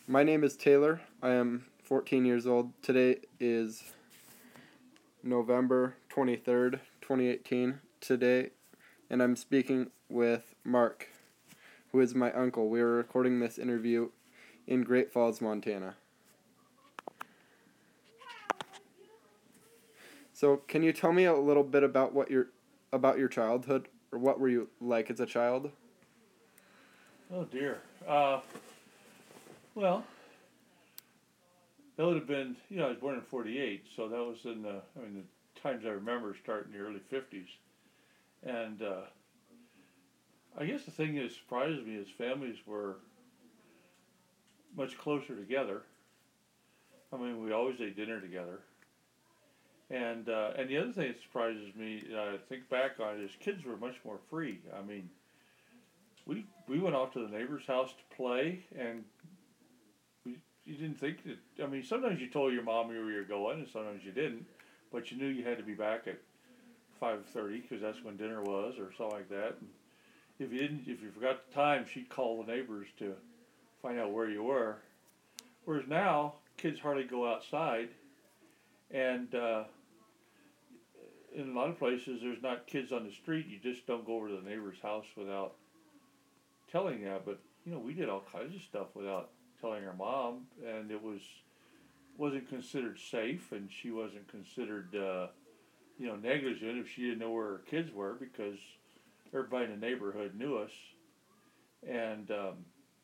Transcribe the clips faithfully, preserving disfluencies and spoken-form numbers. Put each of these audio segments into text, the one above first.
My name is Taylor. I am fourteen years old. Today is November twenty-third, twenty eighteen. Today, and I'm speaking with Mark, who is my uncle. We are recording this interview in Great Falls, Montana. So, can you tell me a little bit about what your about your childhood, or what were you like as a child? Oh dear. Uh, well, that would have been, you know, I was born in forty-eight, so that was in the, I mean, the times I remember start in the early fifties. And uh, I guess the thing that surprised me is families were much closer together. I mean, we always ate dinner together. And uh, and the other thing that surprises me, uh, I think back on it, is kids were much more free. I mean, we we went off to the neighbor's house to play, and we, you didn't think that. I mean, sometimes you told your mom where you were going, and sometimes you didn't, but you knew you had to be back at five thirty because that's when dinner was, or something like that. And if you didn't, if you forgot the time, she'd call the neighbors to find out where you were. Whereas now, kids hardly go outside, and uh, in a lot of places, there's not kids on the street. You just don't go over to the neighbor's house without telling that. But you know, we did all kinds of stuff without telling our mom, and it was wasn't considered safe, and she wasn't considered uh, you know negligent if she didn't know where her kids were because everybody in the neighborhood knew us, and um,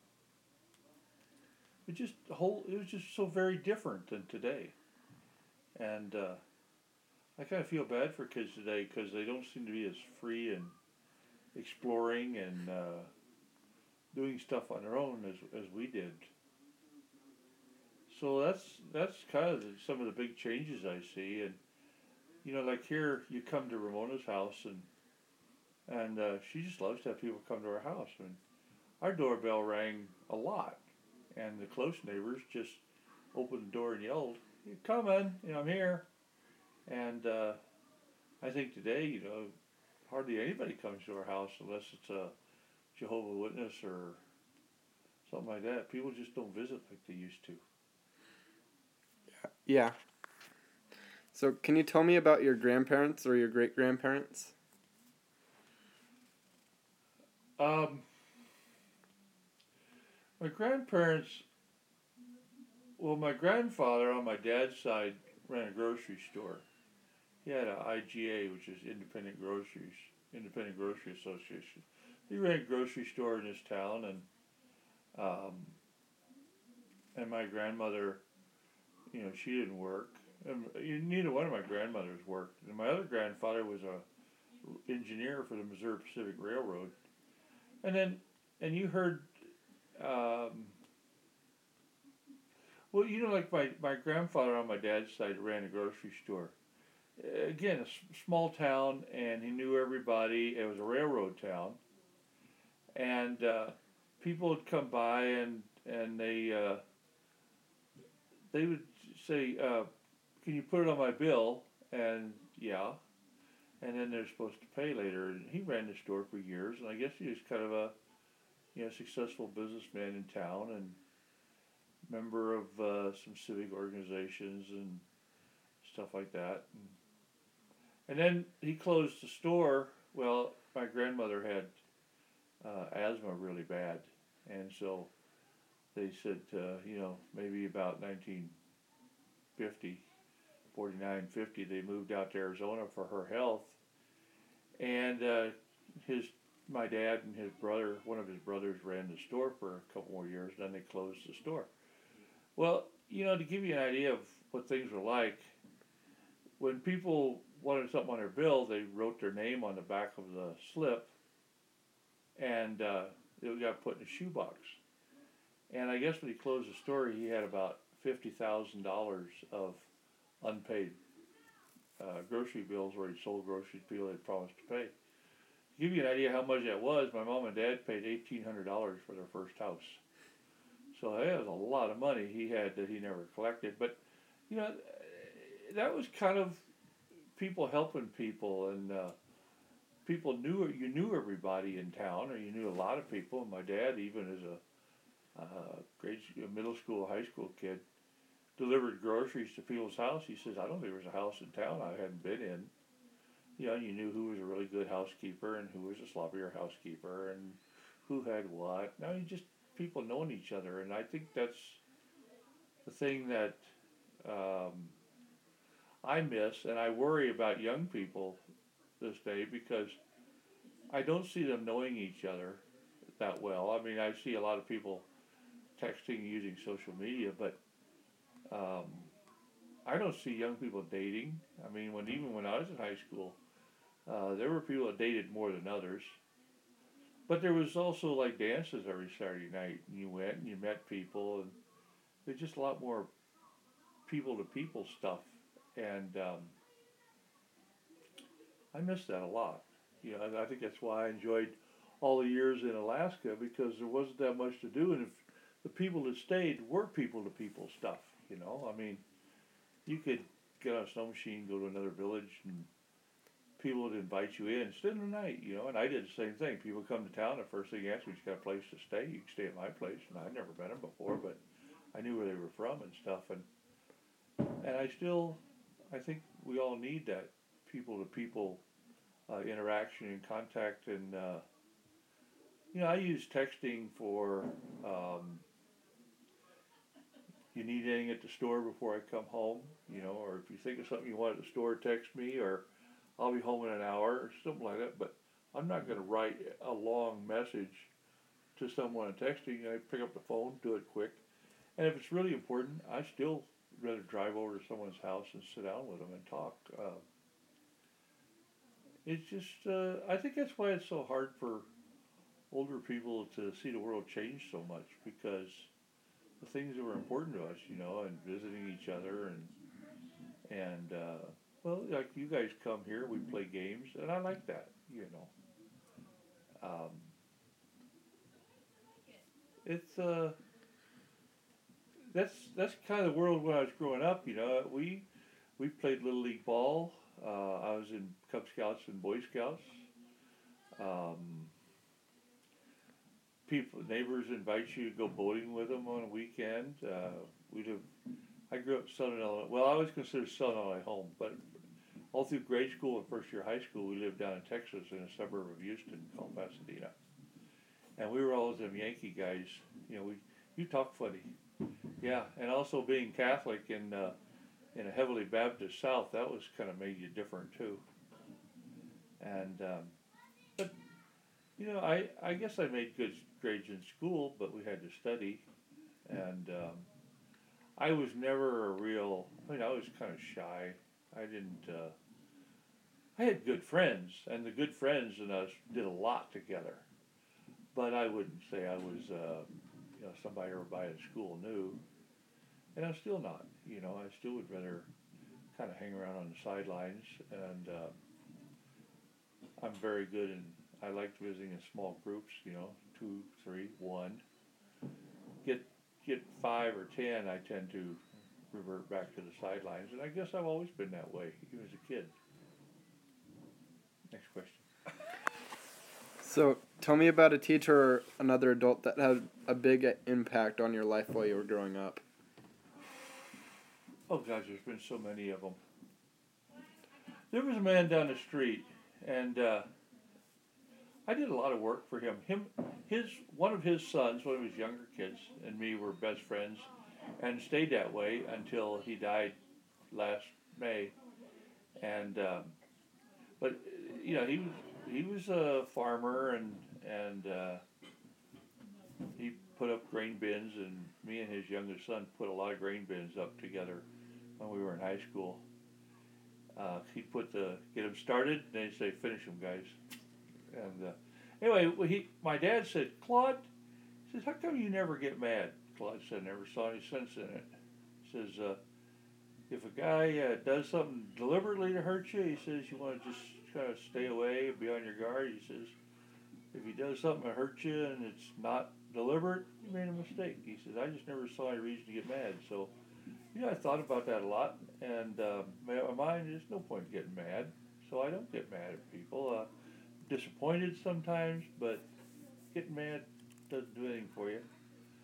it just whole it was just so very different than today, and uh, I kind of feel bad for kids today because they don't seem to be as free and exploring and uh, doing stuff on their own as as we did. So that's that's kind of the, some of the big changes I see, and you know, like here, you come to Ramona's house, and and uh, she just loves to have people come to her house. I mean, our doorbell rang a lot, and the close neighbors just opened the door and yelled, "You coming? You know, I'm here." And uh, I think today, you know, hardly anybody comes to our house unless it's a Jehovah's Witness or something like that. People just don't visit like they used to. Yeah. So, can you tell me about your grandparents or your great grandparents? Um, my grandparents, well, my grandfather on my dad's side ran a grocery store. He had an I G A, which is Independent Groceries, Independent Grocery Association. He ran a grocery store in his town, and um, and my grandmother, you know, she didn't work. And neither one of my grandmothers worked. And my other grandfather was a engineer for the Missouri Pacific Railroad. And then, and you heard, um, well, you know, like my, my grandfather on my dad's side ran a grocery store. Again, a s- small town, and he knew everybody. It was a railroad town, and uh, people would come by, and and they uh, they would say, uh, "Can you put it on my bill?" And yeah, and then they're supposed to pay later. And he ran the store for years, and I guess he was kind of a you know successful businessman in town and member of uh, some civic organizations and stuff like that. And, and then he closed the store. Well, my grandmother had uh, asthma really bad, and so they said, uh, you know, maybe about nineteen fifty, forty-nine, fifty, they moved out to Arizona for her health, and uh, his my dad and his brother, one of his brothers, ran the store for a couple more years. Then they closed the store. Well, you know, to give you an idea of what things were like, when people wanted something on their bill, they wrote their name on the back of the slip, and uh, it got put in a shoebox. And I guess when he closed the store, he had about fifty thousand dollars of unpaid uh, grocery bills where he sold groceries people had promised to pay. To give you an idea how much that was, my mom and dad paid eighteen hundred dollars for their first house. So that was a lot of money he had that he never collected. But, you know, that was kind of people helping people, and uh, people knew you knew everybody in town, or you knew a lot of people. My dad, even as a uh, grade, middle school, high school kid, delivered groceries to people's house. He says, I don't think there was a house in town I hadn't been in. You know, you knew who was a really good housekeeper and who was a sloppier housekeeper and who had what. Now you just people knowing each other, and I think that's the thing that um, I miss, and I worry about young people this day because I don't see them knowing each other that well. I mean, I see a lot of people texting using social media, but um, I don't see young people dating. I mean, when even when I was in high school, uh, there were people that dated more than others. But there was also like dances every Saturday night, and you went and you met people, and there's just a lot more people to people stuff, and um, I miss that a lot. You know, I think that's why I enjoyed all the years in Alaska because there wasn't that much to do, and if the people that stayed were people to people stuff. You know, I mean, you could get on a snow machine, go to another village, and people would invite you in, spend the night. You know, and I did the same thing. People come to town, the first thing you ask me, "You got a place to stay? You can stay at my place." And I'd never met them before, but I knew where they were from and stuff, and and I still, I think we all need that people to people uh, interaction and contact, and uh, you know, I use texting for um, you need anything at the store before I come home, you know, or if you think of something you want at the store, text me, or I'll be home in an hour, or something like that. But I'm not going to write a long message to someone texting. I pick up the phone, do it quick, and if it's really important, I still rather drive over to someone's house and sit down with them and talk. Uh, it's just, uh, I think that's why it's so hard for older people to see the world change so much, because the things that were important to us, you know, and visiting each other, and and uh, well, like you guys come here, we play games, and I like that, you know. Um, it's uh, that's that's kind of the world when I was growing up, you know. We we played little league ball. Uh, I was in Cub Scouts and Boy Scouts. Um, people, neighbors invite you to go boating with them on a weekend. Uh, we live. I grew up in Southern Illinois. Well, I always considered Southern Illinois home, but all through grade school and first year high school, we lived down in Texas in a suburb of Houston called Pasadena, and we were always them Yankee guys. You know, we you talk funny, yeah, and also being Catholic in uh, in a heavily Baptist South, that was kind of made you different too. And um, but you know, I I guess I made good grades in school, but we had to study, and um, I was never a real. I mean, I was kind of shy. I didn't. Uh, I had good friends, and the good friends and us did a lot together. But I wouldn't say I was, uh, you know, somebody everybody at school knew, and I'm still not. You know, I still would rather kind of hang around on the sidelines, and uh, I'm very good, and I liked visiting in small groups. You know, two, three, one. Get get five or ten, I tend to revert back to the sidelines, and I guess I've always been that way, even as a kid. Next question. So, tell me about a teacher or another adult that had a big impact on your life while you were growing up. Oh gosh, there's been so many of them. There was a man down the street, and uh, I did a lot of work for him. Him, his one of his sons, one of his younger kids, and me were best friends, and stayed that way until he died last May. And um, but you know, he was he was a farmer, and and uh, he put up grain bins, and me and his youngest son put a lot of grain bins up together when we were in high school. Uh, he put the get them started, and they'd say, "Finish them, guys." And uh, anyway, well, he my dad said, "Claude," he says, "how come you never get mad?" Claude said, "Never saw any sense in it." He says, uh, "If a guy uh, does something deliberately to hurt you," he says, "you want to just kind of stay away, be on your guard." He says, "If he does something to hurt you and it's not deliberate, you made a mistake." He says, "I just never saw any reason to get mad." So, you know, I thought about that a lot, and uh, my mind, there's no point in getting mad, so I don't get mad at people. Uh, disappointed sometimes, but getting mad doesn't do anything for you.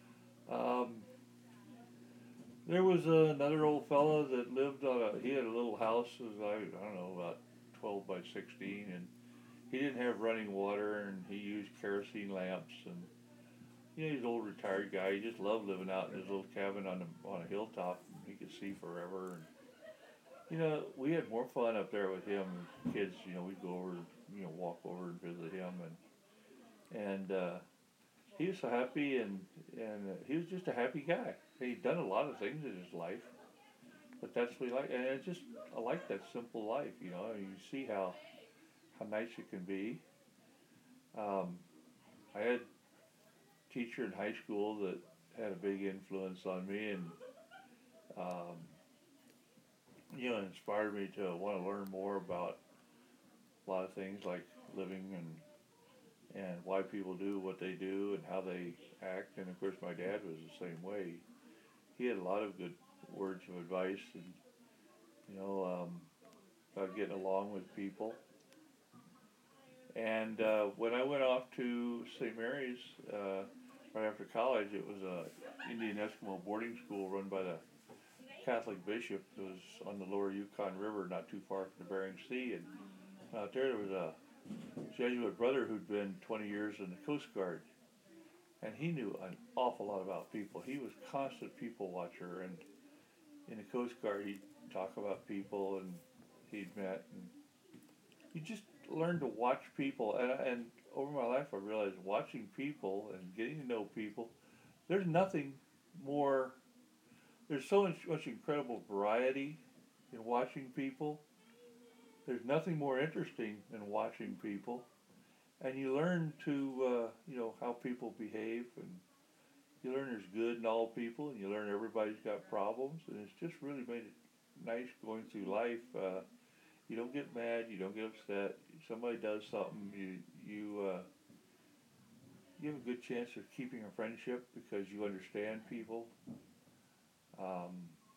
Um, there was uh, another old fellow that lived on a. He had a little house. It was I, I don't know about twelve by sixteen, and he didn't have running water, and he used kerosene lamps. And you know, he's an old retired guy. He just loved living out in his little cabin on a on a hilltop. He could see forever. And you know, we had more fun up there with him. Kids, you know, we'd go over, you know, walk over and visit him, and and uh, he was so happy, and and uh, he was just a happy guy. He'd done a lot of things in his life, but that's what he liked, and it's just I like that simple life. You know, you see how how nice it can be. Um, I had a teacher in high school that had a big influence on me, and um, you know, inspired me to want to learn more about a lot of things like living and and why people do what they do and how they act. And of course, my dad was the same way. He had a lot of good words of advice, and you know, um, about getting along with people. And uh, when I went off to Saint Mary's uh, right after college, it was a Indian Eskimo boarding school run by the Catholic bishop. It was on the lower Yukon River, not too far from the Bering Sea. And out there, there was a Jesuit brother who'd been twenty years in the Coast Guard, and he knew an awful lot about people. He was a constant people watcher, and in the Coast Guard, he'd talk about people and he'd met, and you just learn to watch people. And, and over my life, I realized watching people and getting to know people, there's nothing more. There's so much, much incredible variety in watching people. There's nothing more interesting than watching people, and you learn to, uh, you know, how people behave, and you learn there's good in all people, and you learn everybody's got problems, and it's just really made it nice going through life. Uh, you don't get mad, you don't get upset. If somebody does something, you you uh, you have a good chance of keeping a friendship because you understand people. Um,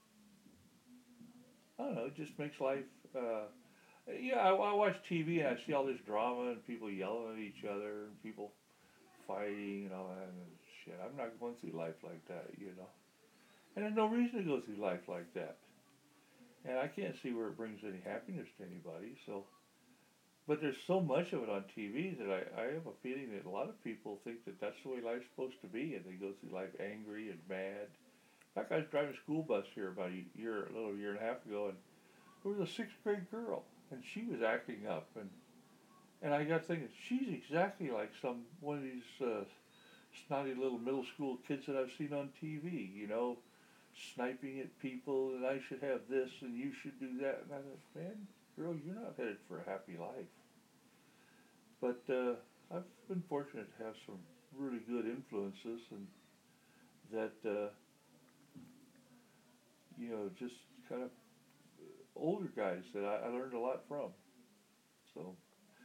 I don't know, it just makes life. Uh, yeah, I, I watch T V and I see all this drama and people yelling at each other and people fighting and all that and shit. I'm not going through life like that, you know. And there's no reason to go through life like that. And I can't see where it brings any happiness to anybody. So, but there's so much of it on T V that I, I have a feeling that a lot of people think that that's the way life's supposed to be, and they go through life angry and mad. In fact, I was driving a school bus here about a year, a little year and a half ago, and there was a sixth grade girl, and she was acting up, and and I got thinking, she's exactly like some one of these uh, snotty little middle school kids that I've seen on T V, you know, sniping at people, and I should have this, and you should do that. And I thought, man, girl, you're not headed for a happy life. But uh, I've been fortunate to have some really good influences, and that, uh, you know, just kind of older guys that I, I learned a lot from. So.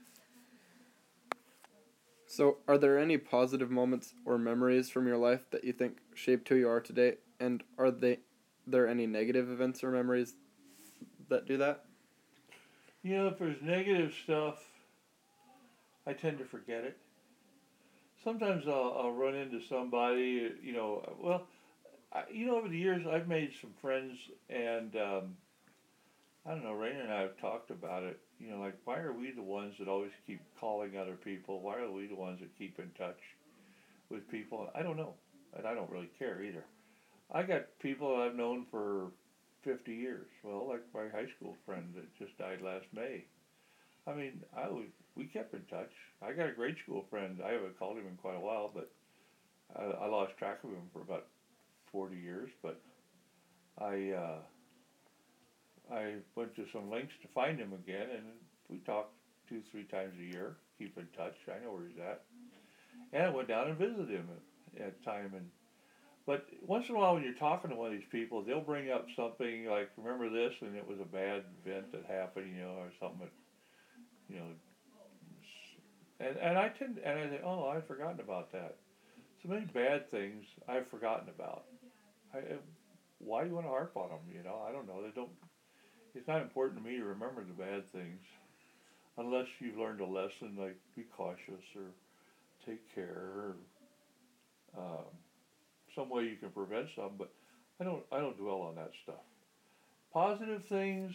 So, are there any positive moments or memories from your life that you think shaped who you are today? And are they there any negative events or memories that do that? You know, if there's negative stuff, I tend to forget it. Sometimes I'll, I'll run into somebody, you know, well, I, you know, over the years I've made some friends, and um, I don't know, Raina and I have talked about it. You know, like, why are we the ones that always keep calling other people? Why are we the ones that keep in touch with people? I don't know, and I don't really care either. I got people I've known for fifty years. Well, like my high school friend that just died last May. I mean, I was, we kept in touch. I got a grade school friend. I haven't called him in quite a while, but I, I lost track of him for about forty years. But I uh, I went to some lengths to find him again, and we talk two, three times a year. Keep in touch. I know where he's at. And I went down and visited him at, at time. And but once in a while, when you're talking to one of these people, they'll bring up something like, "Remember this?" and it was a bad event that happened, you know, or something that, you know. And and I tend and I think, oh, I've forgotten about that. So many bad things I've forgotten about. I, why do you want to harp on them? You know, I don't know. They don't. It's not important to me to remember the bad things, unless you've learned a lesson like be cautious or take care or um, some way you can prevent some, but I don't I don't dwell on that stuff. Positive things,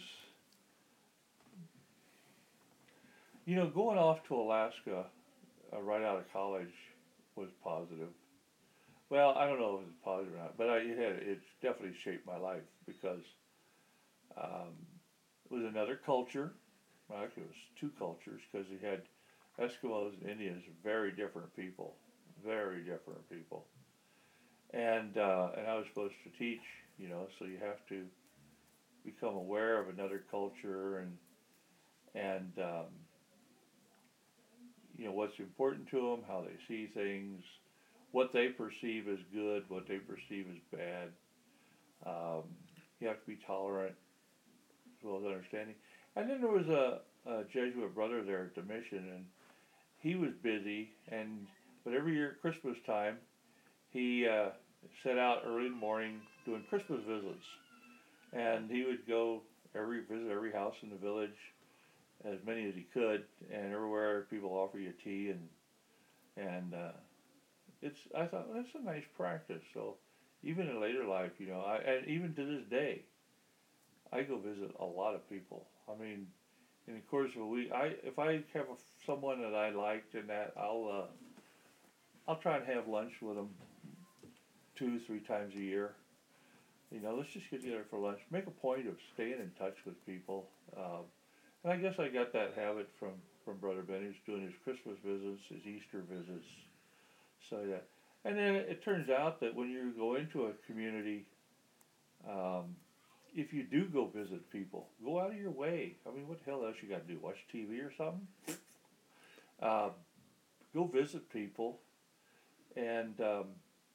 you know, going off to Alaska uh, right out of college was positive. Well, I don't know if it's positive or not, but I, it had it's definitely shaped my life because um, it was another culture. Well, actually, it was two cultures because you had Eskimos and Indians, very different people, very different people. And uh, and I was supposed to teach, you know, so you have to become aware of another culture and and um, you know what's important to them, how they see things, what they perceive as good, what they perceive as bad. Um, you have to be tolerant as well as understanding. And then there was a, a Jesuit brother there at the mission, and he was busy. And but every year at Christmas time, he uh, set out early in the morning doing Christmas visits, and he would go every visit every house in the village, as many as he could, and everywhere people offer you tea and and uh, it's I thought well, that's a nice practice. So even in later life, you know, I and even to this day, I go visit a lot of people. I mean, in the course of a week, I if I have a, someone that I liked and that I'll uh, I'll try and have lunch with them two three times a year. You know, let's just get together for lunch. Make a point of staying in touch with people. Um, and I guess I got that habit from, from Brother Benny. He's doing his Christmas visits, his Easter visits. So that, and then it, it turns out that when you go into a community, um, if you do go visit people, go out of your way. I mean, what the hell else you got to do? Watch T V or something? Uh, go visit people, and um,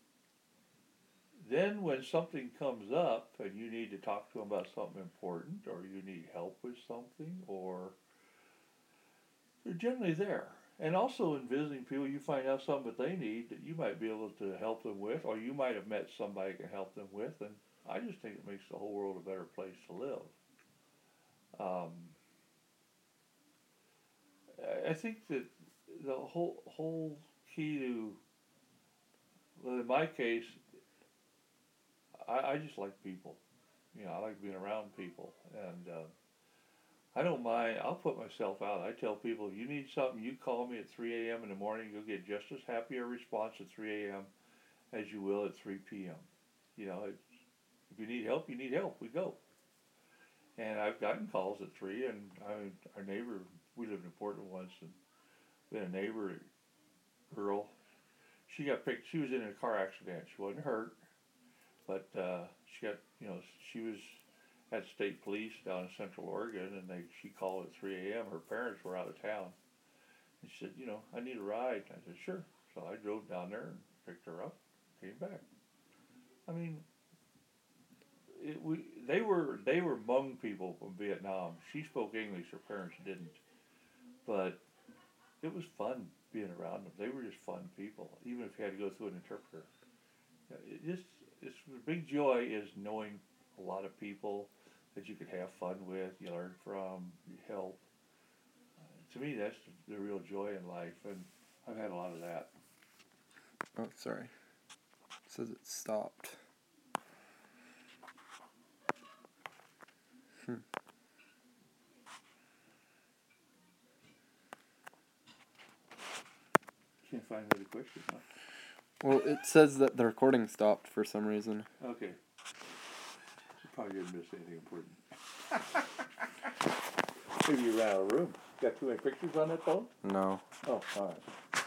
then when something comes up and you need to talk to them about something important, or you need help with something, or they're generally there. And also in visiting people, you find out something that they need that you might be able to help them with, or you might have met somebody that can help them with, and I just think it makes the whole world a better place to live. Um, I think that the whole whole key to, well, in my case, I, I just like people. You know, I like being around people, and uh, I don't mind. I'll put myself out. I tell people, you need something, you call me at three a.m. in the morning. You'll get just as happy a response at three a.m. as you will at three p.m. You know, it's, if you need help, you need help. We go. And I've gotten calls at three, and I, our neighbor, we lived in Portland once, and we had a neighbor girl. She got picked. She was in a car accident. She wasn't hurt, but uh, she got, you know, she was at state police down in Central Oregon, and they she called at three a.m. Her parents were out of town, and she said, you know, I need a ride. I said, sure. So I drove down there and picked her up, came back. I mean, it, we they were they were Hmong people from Vietnam. She spoke English. Her parents didn't, but it was fun being around them. They were just fun people, even if you had to go through an interpreter. It just it's the big joy is knowing a lot of people that you could have fun with, you learn from, you help. Uh, to me, that's the, the real joy in life, and I've had a lot of that. Oh, sorry. It says it stopped. Hmm. Can't find another question, huh? Well, it says that the recording stopped for some reason. Okay. You probably didn't miss anything important. Maybe you ran out of room. Got too many pictures on that phone? No. Oh, all right.